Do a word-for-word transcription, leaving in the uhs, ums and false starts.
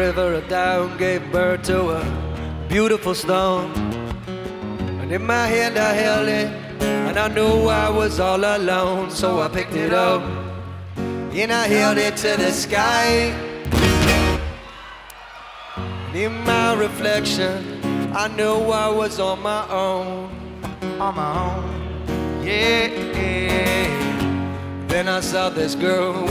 river down gave birth to a beautiful stone. And in my hand I held it, and I knew I was all alone. So I picked it up, and I held it to the sky. And in my reflection, I knew I was on my own. On my own, yeah. Then I saw this girl